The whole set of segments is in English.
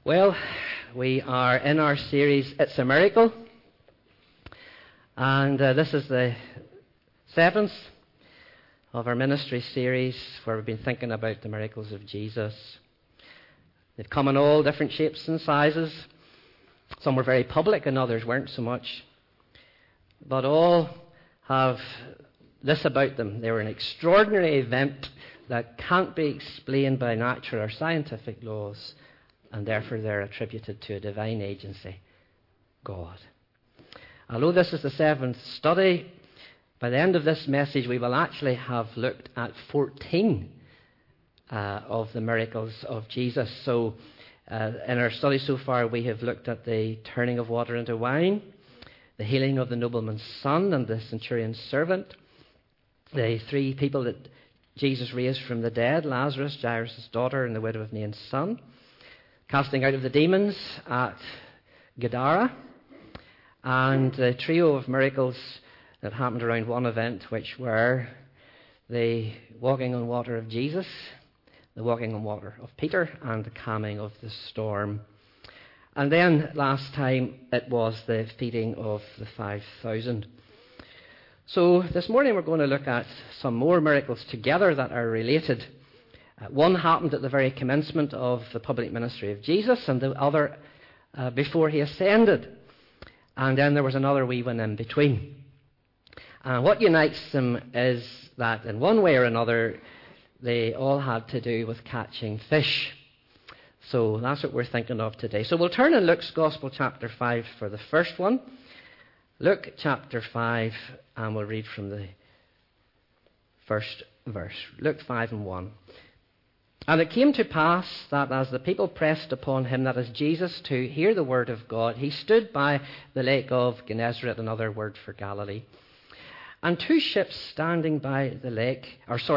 Well, we are in our series, It's a Miracle. And this is the 7th of our ministry series where we've been thinking about the miracles of Jesus. They've come in all different shapes and sizes. Some were very public and others weren't so much. But all have this about them. They were an extraordinary event that can't be explained by natural or scientific laws, and therefore they're attributed to a divine agency, God. Although this is the 7th study, by the end of this message we will actually have looked at 14 of the miracles of Jesus. So in our study so far we have looked at the turning of water into wine, the healing of the nobleman's son and the centurion's servant, the 3 people that Jesus raised from the dead, Lazarus, Jairus' daughter, and the widow of Nain's son, casting out of the demons at Gadara, and the trio of miracles that happened around one event, which were the walking on water of Jesus, the walking on water of Peter, and the calming of the storm. And then last time it was the feeding of the 5,000. So this morning we're going to look at some more miracles together that are related. One happened at the very commencement of the public ministry of Jesus, and the other before he ascended. And then there was another wee one in between. And what unites them is that in one way or another they all had to do with catching fish. So that's what we're thinking of today. So we'll turn in Luke's Gospel chapter 5 for the first one. Luke chapter 5, and we'll read from the first verse. Luke 5 and 1. And it came to pass that as the people pressed upon him, that is Jesus, to hear the word of God, he stood by the lake of Gennesaret, another word for Galilee. And he saw 2 ships standing by the lake,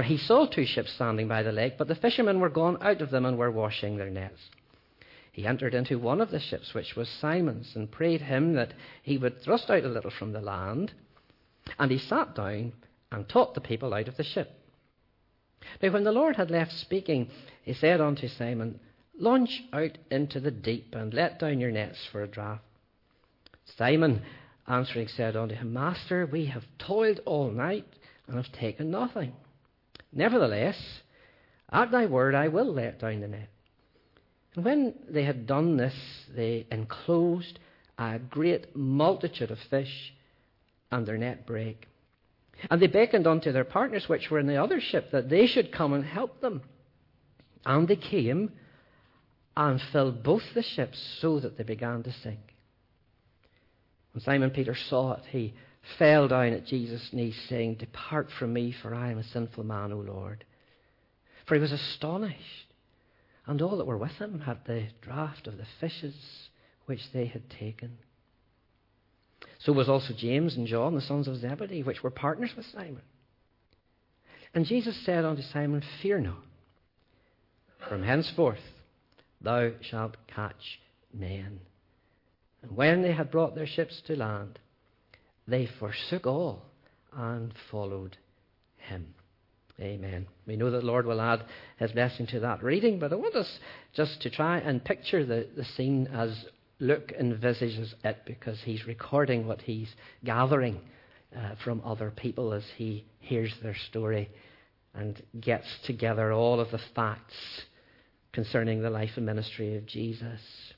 but the fishermen were gone out of them and were washing their nets. He entered into one of the ships, which was Simon's, and prayed him that he would thrust out a little from the land. And he sat down and taught the people out of the ship. Now when the Lord had left speaking, he said unto Simon, Launch out into the deep, and let down your nets for a draught. Simon answering said unto him, Master, we have toiled all night, and have taken nothing. Nevertheless, at thy word I will let down the net. And when they had done this, they enclosed a great multitude of fish, and their net brake. And they beckoned unto their partners which were in the other ship, that they should come and help them. And they came and filled both the ships, so that they began to sink. When Simon Peter saw it, he fell down at Jesus' knees, saying, Depart from me, for I am a sinful man, O Lord. For he was astonished, and all that were with him had the draught of the fishes which they had taken. So was also James and John, the sons of Zebedee, which were partners with Simon. And Jesus said unto Simon, Fear not, from henceforth thou shalt catch men. And when they had brought their ships to land, they forsook all and followed him. Amen. We know that the Lord will add his blessing to that reading, but I want us just to try and picture the scene as Luke envisages it, because he's recording what he's gathering from other people as he hears their story and gets together all of the facts concerning the life and ministry of Jesus.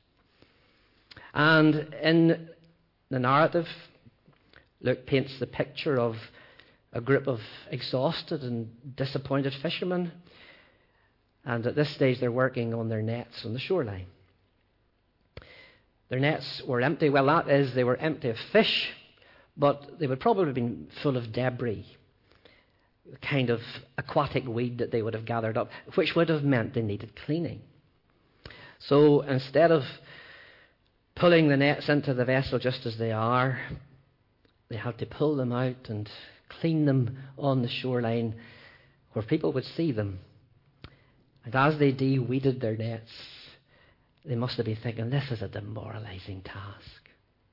And in the narrative, Luke paints the picture of a group of exhausted and disappointed fishermen, and at this stage they're working on their nets on the shoreline. Their nets were empty. Well, that is, they were empty of fish, but they would probably have been full of debris, the kind of aquatic weed that they would have gathered up, which would have meant they needed cleaning. So instead of pulling the nets into the vessel just as they are, they had to pull them out and clean them on the shoreline where people would see them. And as they de-weeded their nets, they must have been thinking, this is a demoralizing task.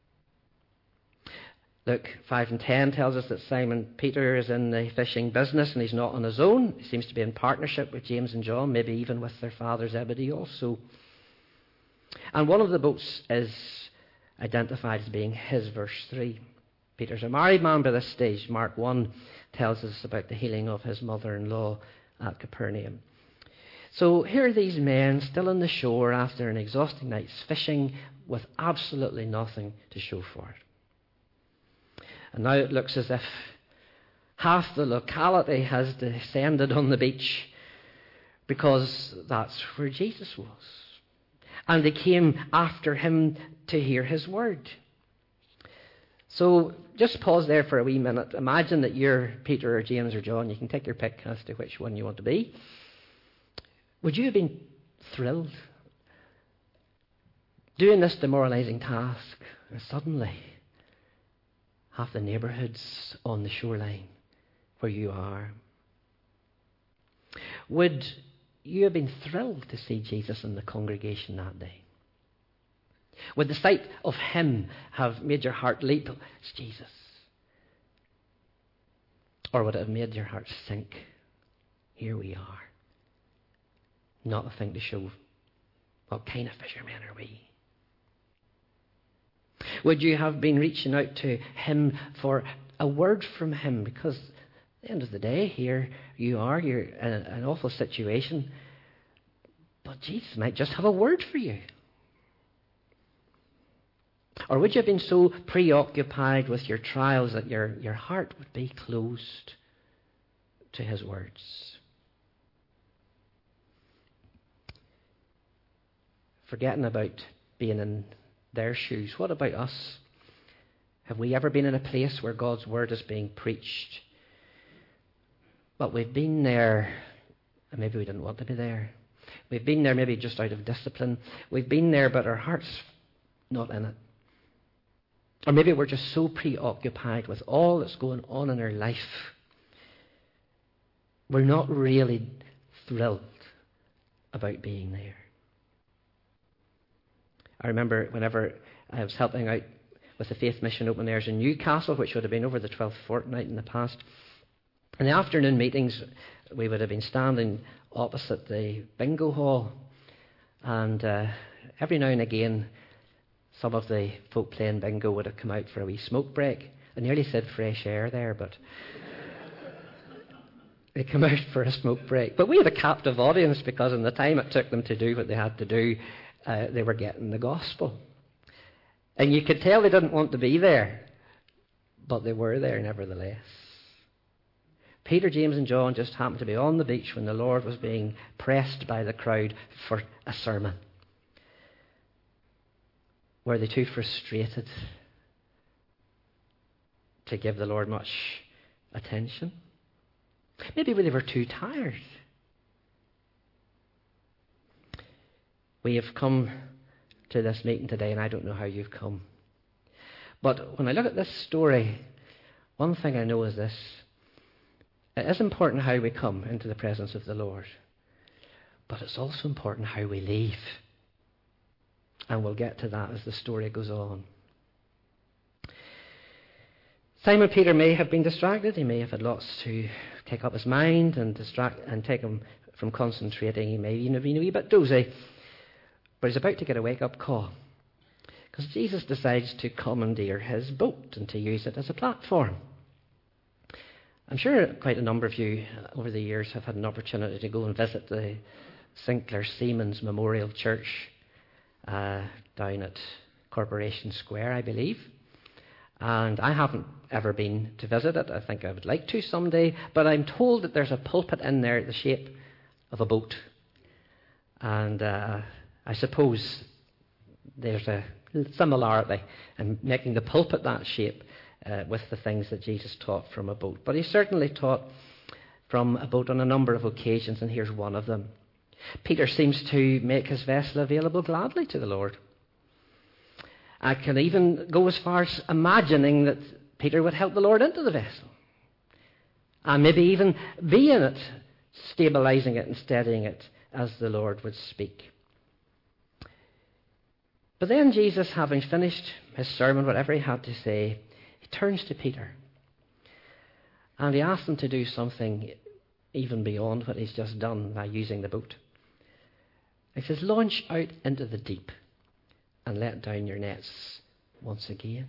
Luke 5 and 10 tells us that Simon Peter is in the fishing business and he's not on his own. He seems to be in partnership with James and John, maybe even with their father Zebedee also. And one of the boats is identified as being his, verse 3. Peter's a married man by this stage. Mark 1 tells us about the healing of his mother-in-law at Capernaum. So here are these men still on the shore after an exhausting night's fishing with absolutely nothing to show for it. And now it looks as if half the locality has descended on the beach because that's where Jesus was. And they came after him to hear his word. So just pause there for a wee minute. Imagine that you're Peter or James or John. You can take your pick as to which one you want to be. Would you have been thrilled doing this demoralizing task and suddenly half the neighbourhood's on the shoreline where you are? Would you have been thrilled to see Jesus in the congregation that day? Would the sight of him have made your heart leap? It's Jesus. Or would it have made your heart sink? Here we are. Not a thing to show. What kind of fishermen are we? Would you have been reaching out to him for a word from him? Because at the end of the day, here you are, you're in an awful situation, but Jesus might just have a word for you. Or would you have been so preoccupied with your trials that your heart would be closed to his words? Forgetting about being in their shoes, what about us? Have we ever been in a place where God's word is being preached, but we've been there and maybe we didn't want to be there? We've been there maybe just out of discipline. We've been there but our heart's not in it. Or maybe we're just so preoccupied with all that's going on in our life, we're not really thrilled about being there. I remember whenever I was helping out with the Faith Mission Open Airs in Newcastle, which would have been over the 12th fortnight in the past. In the afternoon meetings, we would have been standing opposite the bingo hall, and every now and again, some of the folk playing bingo would have come out for a wee smoke break. I nearly said fresh air there, but they come out for a smoke break. But we had a captive audience because in the time it took them to do what they had to do, they were getting the gospel. And you could tell they didn't want to be there, but they were there nevertheless. Peter, James and John just happened to be on the beach when the Lord was being pressed by the crowd for a sermon. Were they too frustrated to give the Lord much attention? Maybe they were too tired. We have come to this meeting today, and I don't know how you've come. But when I look at this story, one thing I know is this. It is important how we come into the presence of the Lord, but it's also important how we leave. And we'll get to that as the story goes on. Simon Peter may have been distracted. He may have had lots to take up his mind and take him from concentrating. He may even have been a wee bit dozy. But he's about to get a wake-up call, because Jesus decides to commandeer his boat and to use it as a platform. I'm sure quite a number of you over the years have had an opportunity to go and visit the Sinclair Seamen's Memorial Church down at Corporation Square, I believe. And I haven't ever been to visit it. I think I would like to someday. But I'm told that there's a pulpit in there the shape of a boat. And I suppose there's a similarity in making the pulpit that shape with the things that Jesus taught from a boat. But he certainly taught from a boat on a number of occasions, and here's one of them. Peter seems to make his vessel available gladly to the Lord. I can even go as far as imagining that Peter would help the Lord into the vessel, and maybe even be in it, stabilizing it and steadying it as the Lord would speak. But then Jesus, having finished his sermon, whatever he had to say, he turns to Peter and he asks him to do something even beyond what he's just done by using the boat. He says, launch out into the deep and let down your nets once again.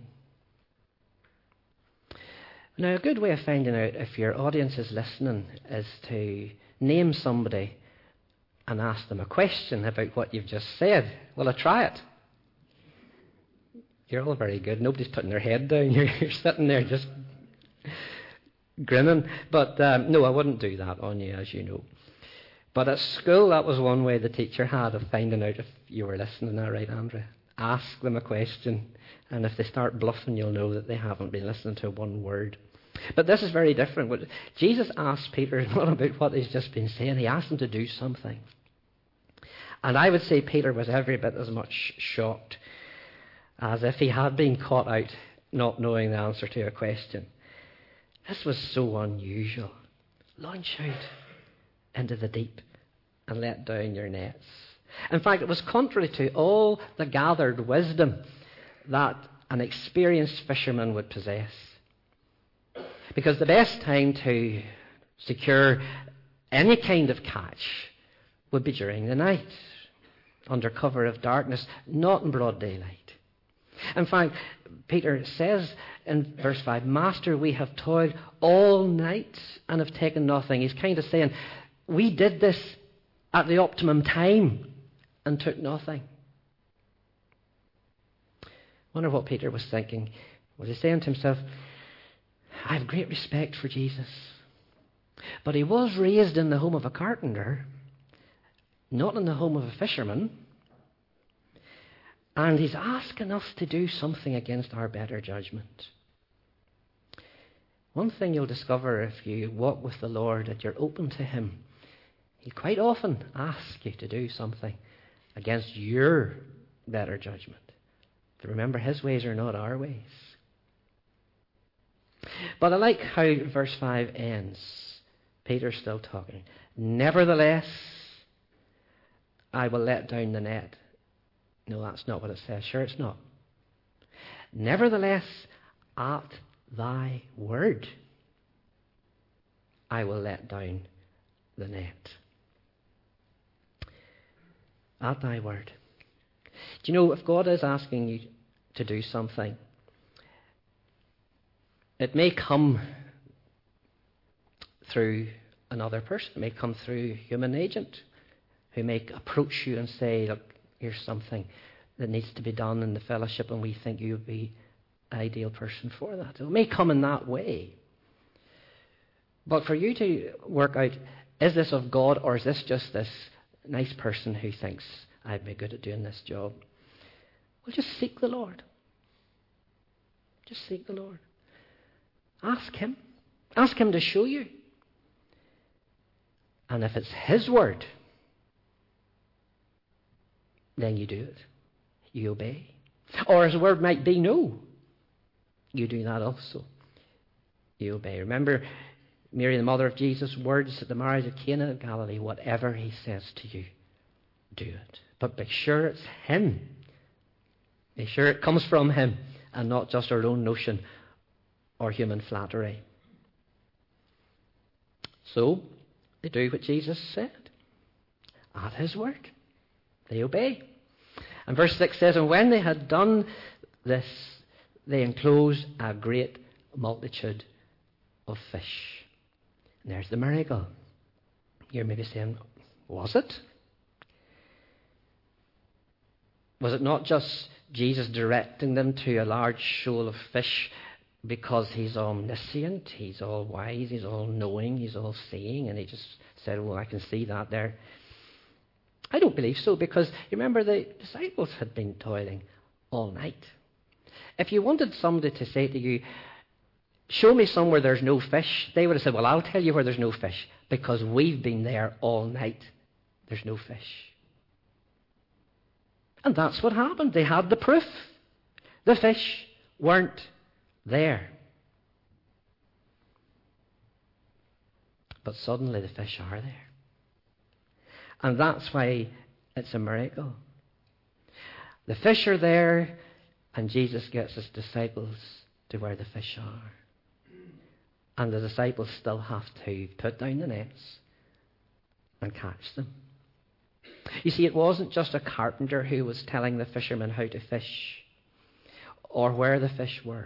Now, a good way of finding out if your audience is listening is to name somebody and ask them a question about what you've just said. Will I try it? You're all very good. Nobody's putting their head down. You're sitting there just grinning. But no, I wouldn't do that on you, as you know. But at school, that was one way the teacher had of finding out if you were listening. All right, Andrea? Ask them a question. And if they start bluffing, you'll know that they haven't been listening to one word. But this is very different. What Jesus asked Peter is not about what he's just been saying. He asked him to do something. And I would say Peter was every bit as much shocked as if he had been caught out not knowing the answer to a question. This was so unusual. Launch out into the deep and let down your nets. In fact, it was contrary to all the gathered wisdom that an experienced fisherman would possess. Because the best time to secure any kind of catch would be during the night, under cover of darkness, not in broad daylight. In fact, Peter says in verse 5, Master, we have toiled all night and have taken nothing. He's kind of saying, we did this at the optimum time and took nothing. I wonder what Peter was thinking. Was he saying to himself, I have great respect for Jesus, but he was raised in the home of a carpenter, not in the home of a fisherman, and he's asking us to do something against our better judgment. One thing you'll discover if you walk with the Lord, that you're open to him, he'll quite often ask you to do something against your better judgment. But remember, his ways are not our ways. But I like how verse 5 ends. Peter's still talking. Nevertheless, I will let down the net. No, that's not what it says. Sure, it's not. Nevertheless, at thy word, I will let down the net. At thy word. Do you know, if God is asking you to do something, it may come through another person. It may come through a human agent who may approach you and say, look, here's something that needs to be done in the fellowship, and we think you would be an ideal person for that. It may come in that way. But for you to work out, is this of God, or is this just this nice person who thinks I'd be good at doing this job? Well, just seek the Lord. Just seek the Lord. Ask him. Ask him to show you. And if it's his word, then you do it. You obey. Or his word might be no. You do that also. You obey. Remember Mary, the mother of Jesus' words at the marriage of Cana of Galilee, whatever he says to you, do it. But be sure it's him. Be sure it comes from him and not just our own notion or human flattery. So, they do what Jesus said. At his word. They obey. And verse 6 says, and when they had done this, they enclosed a great multitude of fish. And there's the miracle. You're maybe saying, was it? Was it not just Jesus directing them to a large shoal of fish because he's omniscient, he's all wise, he's all knowing, he's all seeing, and he just said, well, I can see that there? I don't believe so, because you remember the disciples had been toiling all night. If you wanted somebody to say to you, show me somewhere there's no fish, they would have said, well, I'll tell you where there's no fish, because we've been there all night. There's no fish. And that's what happened. They had the proof. The fish weren't there. But suddenly the fish are there. And that's why it's a miracle. The fish are there, and Jesus gets his disciples to where the fish are. And the disciples still have to put down the nets and catch them. You see, it wasn't just a carpenter who was telling the fishermen how to fish or where the fish were.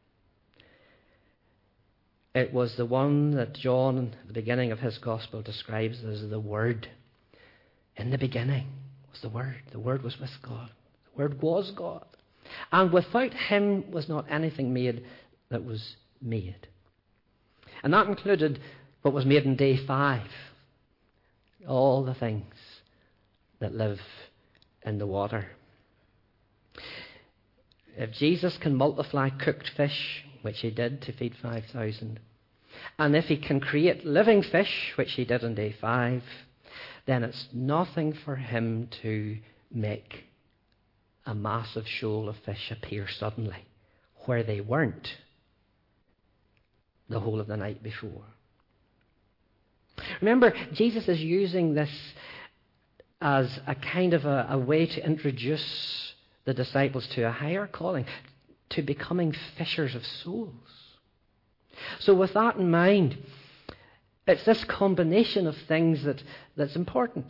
It was the one that John, at the beginning of his gospel, describes as the Word. In the beginning was the Word. The Word was with God. The Word was God. And without him was not anything made that was made. And that included what was made in day 5. All the things that live in the water. If Jesus can multiply cooked fish, which he did to feed 5,000, and if he can create living fish, which he did on day 5, then it's nothing for him to make a massive shoal of fish appear suddenly where they weren't the whole of the night before. Remember, Jesus is using this as a kind of a way to introduce the disciples to a higher calling, to becoming fishers of souls. So with that in mind, it's this combination of things that's important.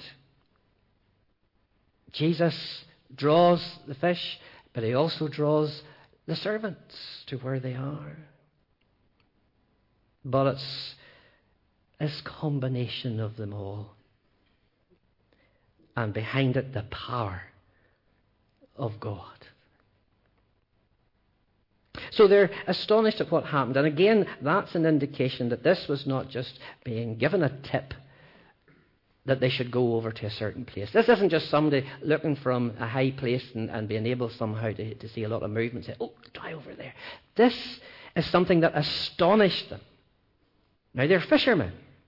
Jesus draws the fish, but he also draws the servants to where they are. But it's this combination of them all. And behind it, the power of God. So they're astonished at what happened. And again, that's an indication that this was not just being given a tip that they should go over to a certain place. This isn't just somebody looking from a high place and being able somehow to see a lot of movement and say, oh, try over there. This is something that astonished them. Now, they're fishermen.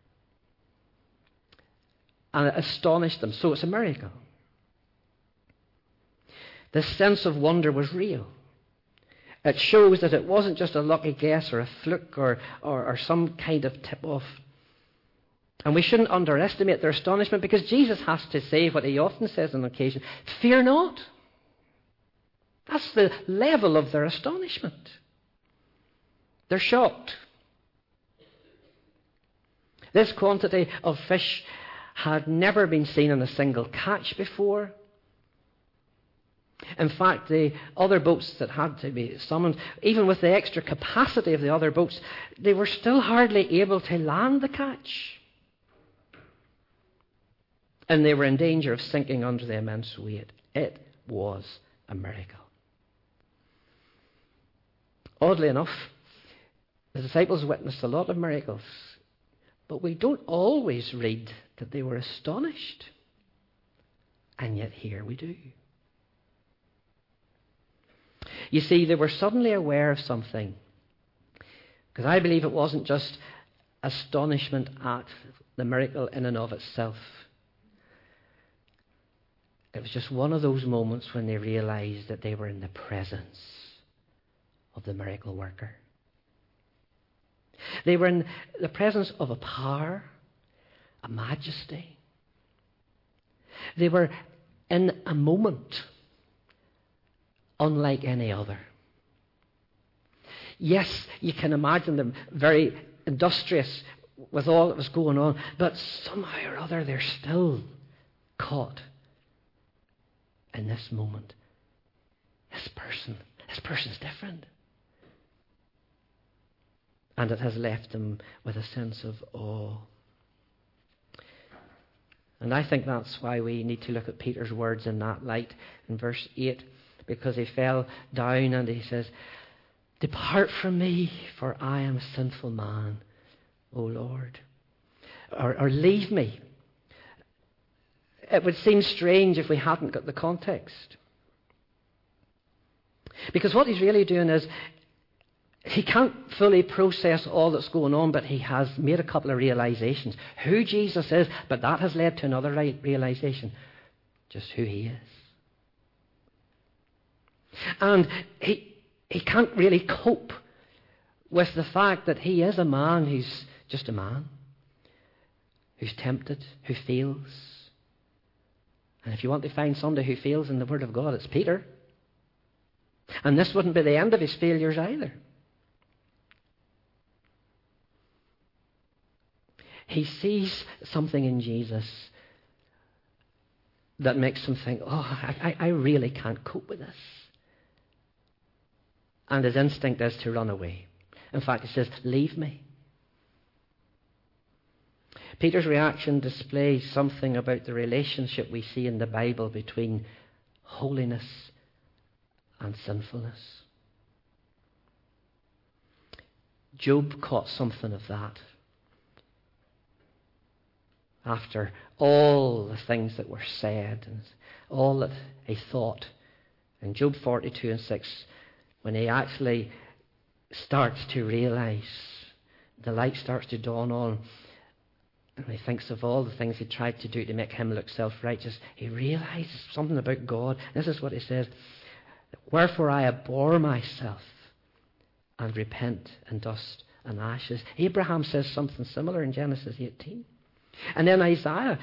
And it astonished them. So it's a miracle. This sense of wonder was real. It shows that it wasn't just a lucky guess or a fluke or some kind of tip-off. And we shouldn't underestimate their astonishment, because Jesus has to say what he often says on occasion, fear not. That's the level of their astonishment. They're shocked. This quantity of fish had never been seen in a single catch before. In fact, the other boats that had to be summoned, even with the extra capacity of the other boats, they were still hardly able to land the catch. And they were in danger of sinking under the immense weight. It was a miracle. Oddly enough, the disciples witnessed a lot of miracles, but we don't always read that they were astonished. And yet here we do. You see, they were suddenly aware of something. Because I believe it wasn't just astonishment at the miracle in and of itself. It was just one of those moments when they realized that they were in the presence of the miracle worker. They were in the presence of a power, a majesty. They were in a moment unlike any other. Yes, you can imagine them very industrious with all that was going on, but somehow or other they're still caught in this moment. This person's different. And it has left them with a sense of awe. And I think that's why we need to look at Peter's words in that light in verse 8, because he fell down and he says, depart from me, for I am a sinful man, O Lord. Or leave me. It would seem strange if we hadn't got the context. Because what he's really doing is, he can't fully process all that's going on, but he has made a couple of realizations. Who Jesus is, but that has led to another realization. Just who he is. And he can't really cope with the fact that he is a man who's just a man. Who's tempted, who fails. And if you want to find somebody who fails in the Word of God, it's Peter. And this wouldn't be the end of his failures either. He sees something in Jesus that makes him think, I really can't cope with this. And his instinct is to run away. In fact, he says, leave me. Peter's reaction displays something about the relationship we see in the Bible between holiness and sinfulness. Job caught something of that. After all the things that were said and all that he thought. In Job 42 and 6, when he actually starts to realize, the light starts to dawn on, and he thinks of all the things he tried to do to make him look self-righteous, he realizes something about God. This is what he says, wherefore I abhor myself and repent in dust and ashes. Abraham says something similar in Genesis 18. And then Isaiah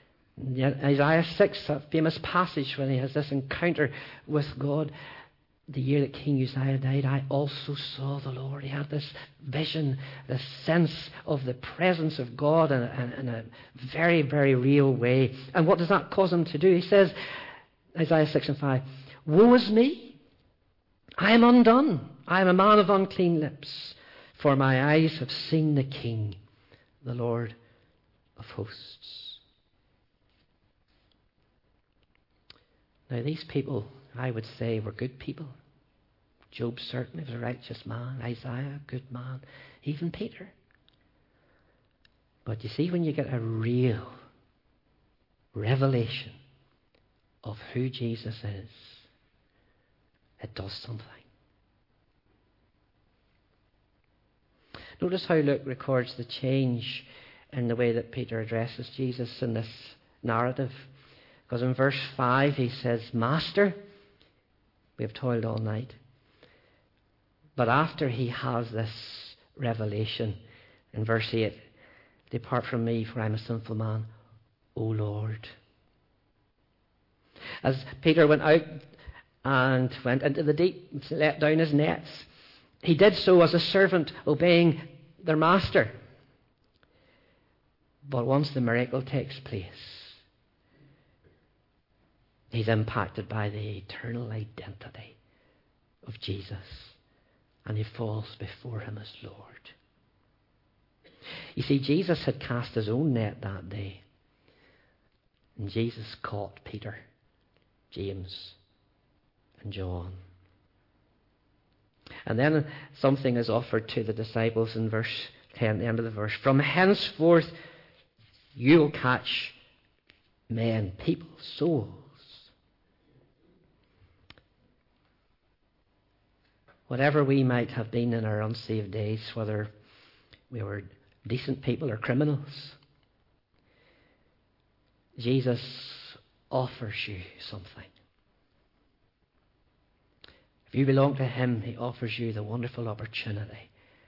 6, that famous passage when he has this encounter with God, the year that King Uzziah died, I also saw the Lord. He had this vision, this sense of the presence of God in a very, very real way. And what does that cause him to do? He says, Isaiah 6 and 5, woe is me! I am undone. I am a man of unclean lips, for my eyes have seen the King, the Lord of hosts. Now these people, I would say, were good people. Job certainly was a righteous man. Isaiah, a good man. Even Peter. But you see, when you get a real revelation of who Jesus is, it does something. Notice how Luke records the change in the way that Peter addresses Jesus in this narrative. Because in verse 5 he says, Master, we have toiled all night. But after he has this revelation, in verse 8, depart from me, for I am a sinful man, O Lord. As Peter went out and went into the deep, let down his nets, he did so as a servant obeying their master. But once the miracle takes place, he's impacted by the eternal identity of Jesus, and he falls before him as Lord. You see, Jesus had cast his own net that day, and Jesus caught Peter, James, and John. And then something is offered to the disciples in verse 10, the end of the verse. From henceforth you'll catch men, people, souls. Whatever we might have been in our unsaved days, whether we were decent people or criminals, Jesus offers you something. If you belong to him, he offers you the wonderful opportunity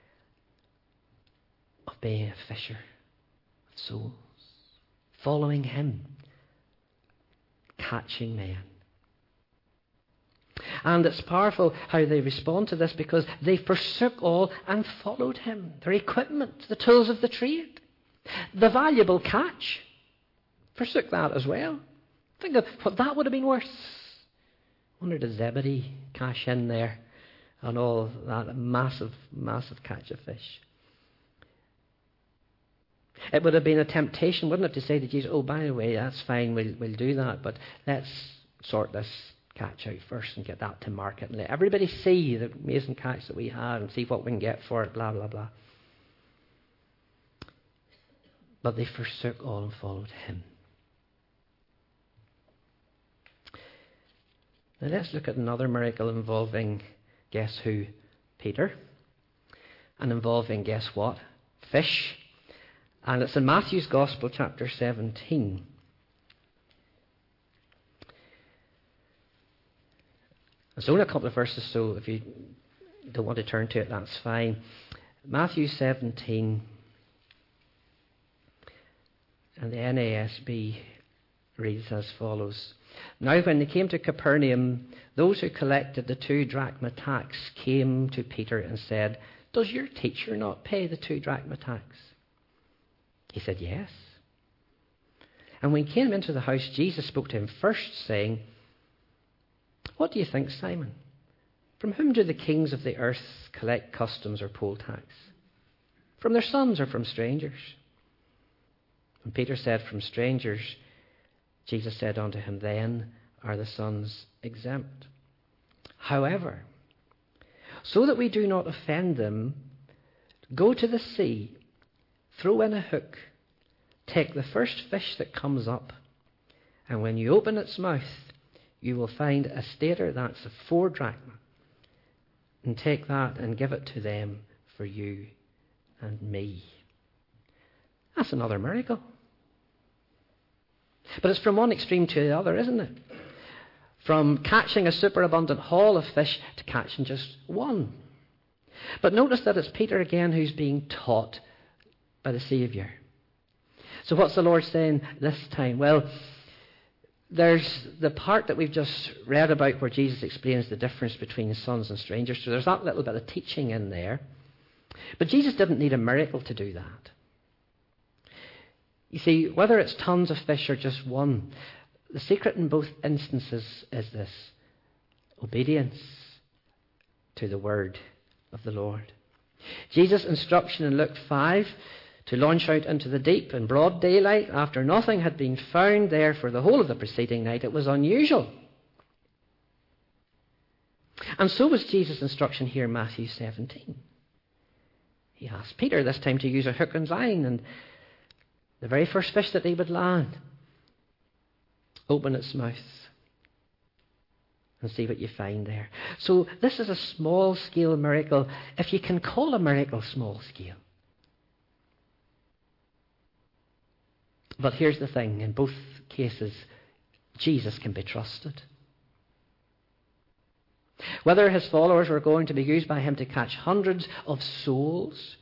of being a fisher of souls, following him, catching men. And it's powerful how they respond to this, because they forsook all and followed him. Their equipment, the tools of the trade, the valuable catch, forsook that as well. Think of what that would have been worth. I wonder, did Zebedee cash in there on all that massive, massive catch of fish? It would have been a temptation, wouldn't it, to say to Jesus, oh, by the way, that's fine, we'll do that, but let's sort this catch out first and get that to market and let everybody see the amazing catch that we have and see what we can get for it, blah, blah, blah. But they forsook all and followed him. Now let's look at another miracle involving, guess who? Peter. And involving, guess what? Fish. And it's in Matthew's Gospel, chapter 17. It's only a couple of verses, so if you don't want to turn to it, that's fine. Matthew 17, and the NASB reads as follows. Now when they came to Capernaum, those who collected the 2 drachma tax came to Peter and said, does your teacher not pay the 2 drachma tax? He said, yes. And when he came into the house, Jesus spoke to him first, saying, "What do you think, Simon? From whom do the kings of the earth collect customs or poll tax? From their sons or from strangers?" And Peter said, "From strangers." Jesus said unto him, "Then are the sons exempt. However, so that we do not offend them, go to the sea, throw in a hook, take the first fish that comes up, and when you open its mouth, you will find a stater that's of 4 drachma, and take that and give it to them for you and me." That's another miracle. But it's from one extreme to the other, isn't it? From catching a superabundant haul of fish to catching just one. But notice that it's Peter again who's being taught by the Saviour. So what's the Lord saying this time? Well, there's the part that we've just read about where Jesus explains the difference between sons and strangers. So there's that little bit of teaching in there. But Jesus didn't need a miracle to do that. You see, whether it's tons of fish or just one, the secret in both instances is this: obedience to the word of the Lord. Jesus' instruction in Luke 5 to launch out into the deep in broad daylight after nothing had been found there for the whole of the preceding night, it was unusual. And so was Jesus' instruction here in Matthew 17. He asked Peter this time to use a hook and line, and the very first fish that he would land, open its mouth and see what you find there. So this is a small-scale miracle, if you can call a miracle small-scale. But here's the thing, in both cases, Jesus can be trusted. Whether his followers were going to be used by him to catch hundreds of souls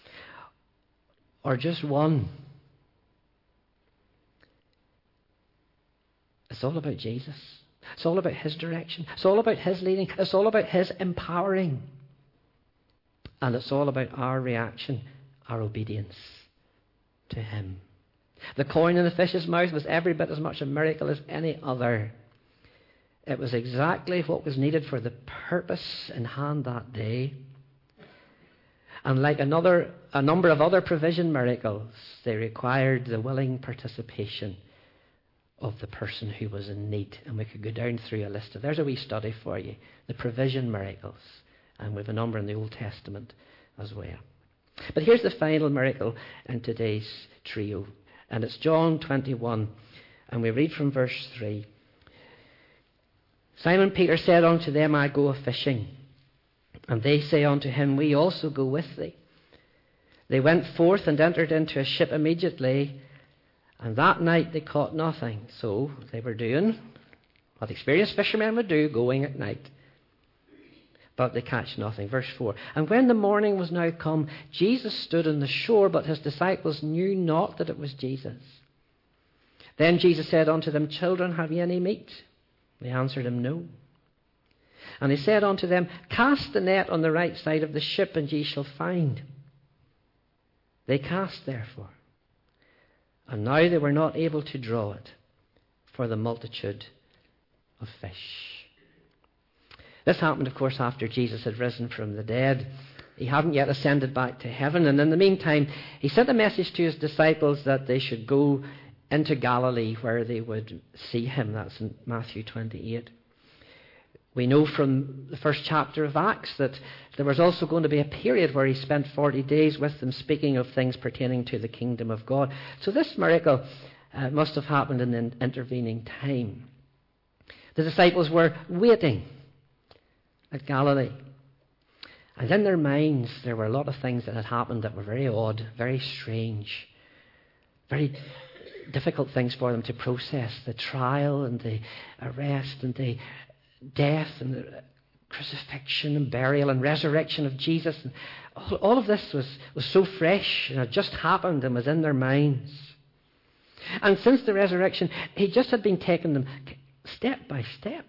or just one, it's all about Jesus. It's all about his direction. It's all about his leading. It's all about his empowering. And it's all about our reaction, our obedience to him. The coin in the fish's mouth was every bit as much a miracle as any other. It was exactly what was needed for the purpose in hand that day. And like a number of other provision miracles, they required the willing participation of the person who was in need. And we could go down through a list of, there's a wee study for you, the provision miracles. And we have a number in the Old Testament as well. But here's the final miracle in today's trio. And it's John 21. And we read from verse 3. Simon Peter said unto them, I go a-fishing. And they say unto him, we also go with thee. They went forth and entered into a ship immediately, and that night they caught nothing. So they were doing what experienced fishermen would do, going at night. But they catch nothing. Verse 4. And when the morning was now come, Jesus stood on the shore, but his disciples knew not that it was Jesus. Then Jesus said unto them, Children, have ye any meat? They answered him, No. And he said unto them, Cast the net on the right side of the ship, and ye shall find. They cast therefore. And now they were not able to draw it, for the multitude of fish. This happened, of course, after Jesus had risen from the dead. He hadn't yet ascended back to heaven. And in the meantime, he sent a message to his disciples that they should go into Galilee where they would see him. That's in Matthew 28. We know from the first chapter of Acts that there was also going to be a period where he spent 40 days with them speaking of things pertaining to the kingdom of God. So this miracle must have happened in an intervening time. The disciples were waiting at Galilee. And in their minds there were a lot of things that had happened that were very odd, very strange, very difficult things for them to process. The trial and the arrest and the death and the crucifixion and burial and resurrection of Jesus. And all of this was so fresh and had just happened and was in their minds. And since the resurrection, he just had been taking them step by step.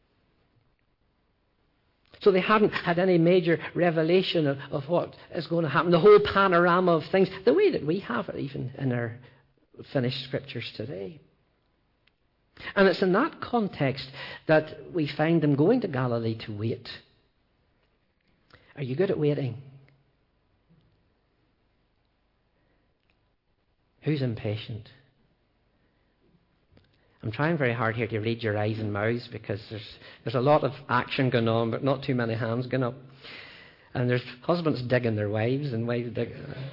So they hadn't had any major revelation of what is going to happen, the whole panorama of things, the way that we have it even in our finished scriptures today. And it's in that context that we find them going to Galilee to wait. Are you good at waiting? Who's impatient? I'm trying very hard here to read your eyes and mouths because there's a lot of action going on, but not too many hands going up. And there's husbands digging their wives and wives digging.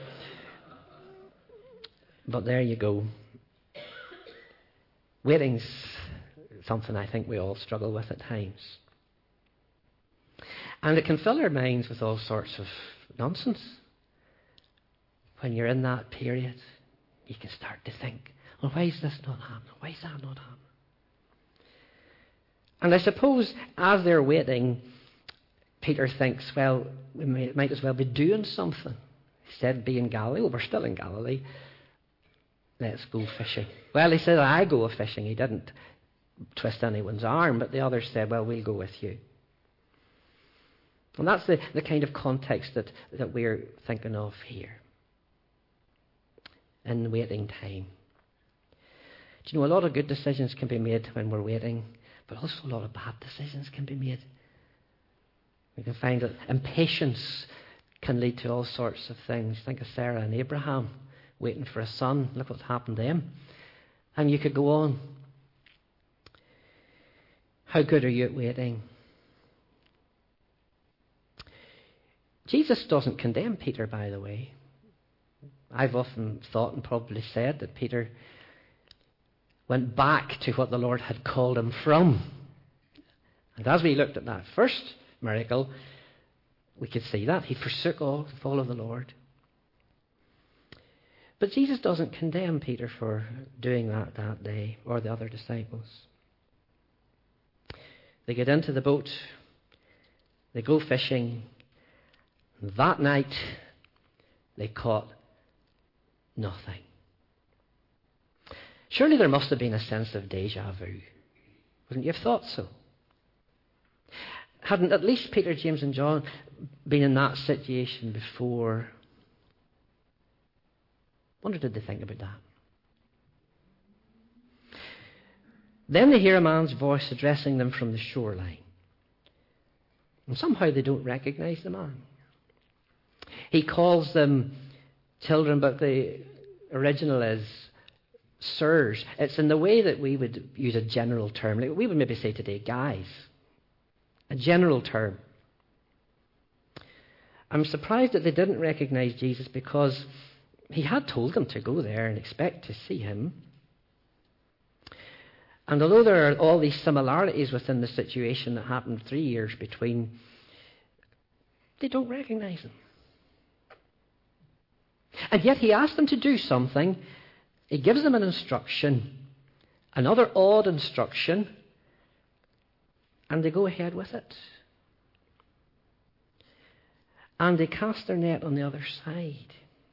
But there you go. Waiting's something I think we all struggle with at times. And it can fill our minds with all sorts of nonsense. When you're in that period, you can start to think, well, why is this not happening? Why is that not happening? And I suppose as they're waiting, Peter thinks, well, we might as well be doing something. He said, be in Galilee. Well, we're still in Galilee. Let's go fishing. Well, he said, I go fishing. He didn't twist anyone's arm, but the others said, well, we'll go with you. And that's the kind of context that we're thinking of here. In waiting time. Do you know, a lot of good decisions can be made when we're waiting, but also a lot of bad decisions can be made. We can find that impatience can lead to all sorts of things. Think of Sarah and Abraham waiting for a son. Look what happened to them. And you could go on. How good are you at waiting? Jesus doesn't condemn Peter, by the way. I've often thought and probably said that Peter went back to what the Lord had called him from. And as we looked at that first miracle, we could see that. He forsook all to follow the Lord. But Jesus doesn't condemn Peter for doing that day, or the other disciples. They get into the boat. They go fishing. That night, they caught nothing. Surely there must have been a sense of déjà vu. Wouldn't you have thought so? Hadn't at least Peter, James and John been in that situation before? Wonder did they think about that? Then they hear a man's voice addressing them from the shoreline. And somehow they don't recognize the man. He calls them children, but the original is sirs. It's in the way that we would use a general term. Like we would maybe say today, guys. A general term. I'm surprised that they didn't recognize Jesus because he had told them to go there and expect to see him. And although there are all these similarities within the situation that happened 3 years between, they don't recognize him. And yet he asks them to do something. He gives them an instruction, another odd instruction, and they go ahead with it. And they cast their net on the other side.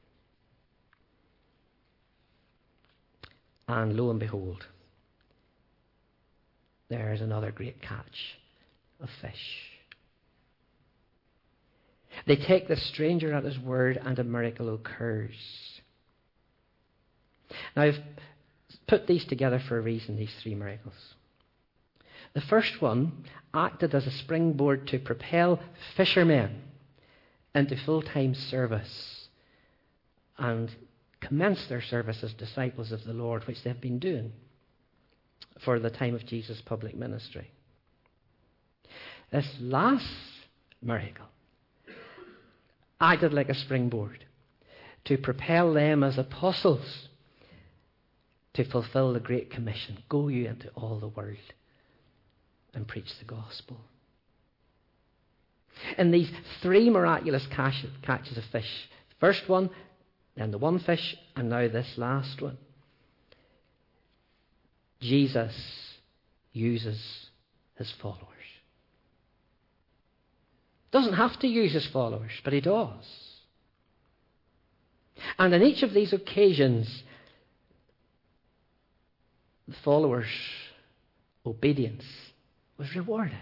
And lo and behold, there's another great catch of fish. They take the stranger at his word, and a miracle occurs. Now, I've put these together for a reason, these three miracles. The first one acted as a springboard to propel fishermen into full-time service and commence their service as disciples of the Lord, which they've been doing for the time of Jesus' public ministry. This last miracle acted like a springboard to propel them as apostles to fulfill the Great Commission. Go you into all the world and preach the gospel. In these three miraculous catches of fish, the first one, then the one fish, and now this last one, Jesus uses his followers. Doesn't have to use his followers, but he does. And in each of these occasions, the followers' obedience was rewarded.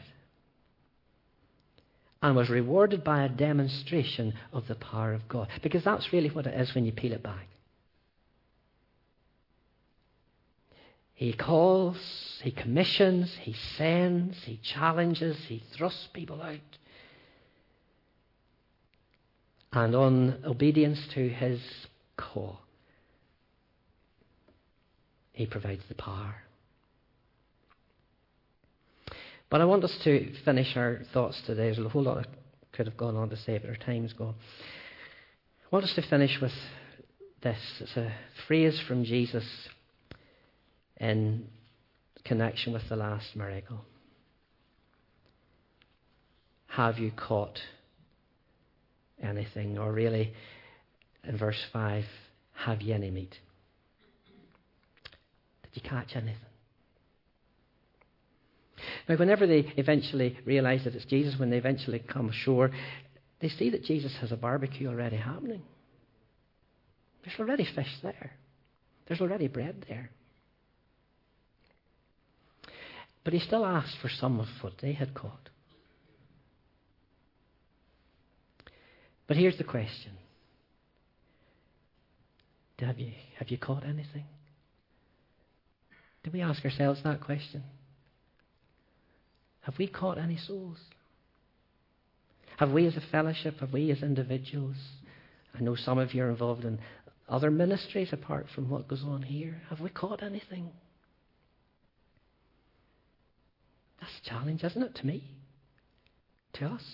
And was rewarded by a demonstration of the power of God. Because that's really what it is when you peel it back. He calls, he commissions, he sends, he challenges, he thrusts people out. And on obedience to his call, he provides the power. But I want us to finish our thoughts today. There's a whole lot I could have gone on to say, but our time's gone. I want us to finish with this. It's a phrase from Jesus in connection with the last miracle. Have you caught anything? Or really, in verse 5, have you any meat? Did you catch anything? Now, whenever they eventually realize that it's Jesus, when they eventually come ashore, they see that Jesus has a barbecue already happening. There's already fish there. There's already bread there. But he still asks for some of what they had caught. But here's the question. Have you caught anything? Did we ask ourselves that question? Have we caught any souls? Have we as a fellowship, have we as individuals? I know some of you are involved in other ministries apart from what goes on here. Have we caught anything? That's a challenge, isn't it, to me? To us?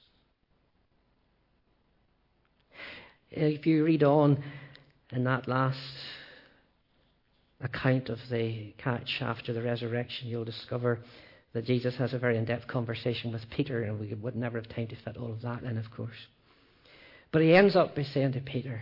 If you read on in that last account of the catch after the resurrection, you'll discover that Jesus has a very in-depth conversation with Peter, and we would never have time to fit all of that in, of course. But he ends up by saying to Peter,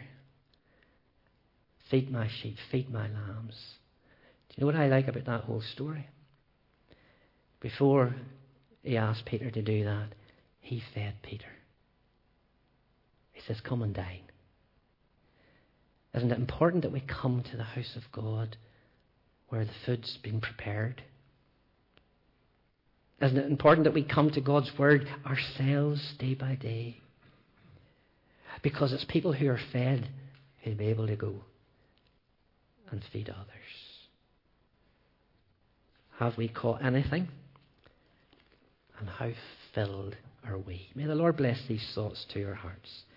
feed my sheep, feed my lambs. Do you know what I like about that whole story? Before he asked Peter to do that, he fed Peter. He says, come and dine. Isn't it important that we come to the house of God where the food's been prepared? Isn't it important that we come to God's Word ourselves day by day? Because it's people who are fed who'll be able to go and feed others. Have we caught anything? And how filled are we? May the Lord bless these thoughts to your hearts.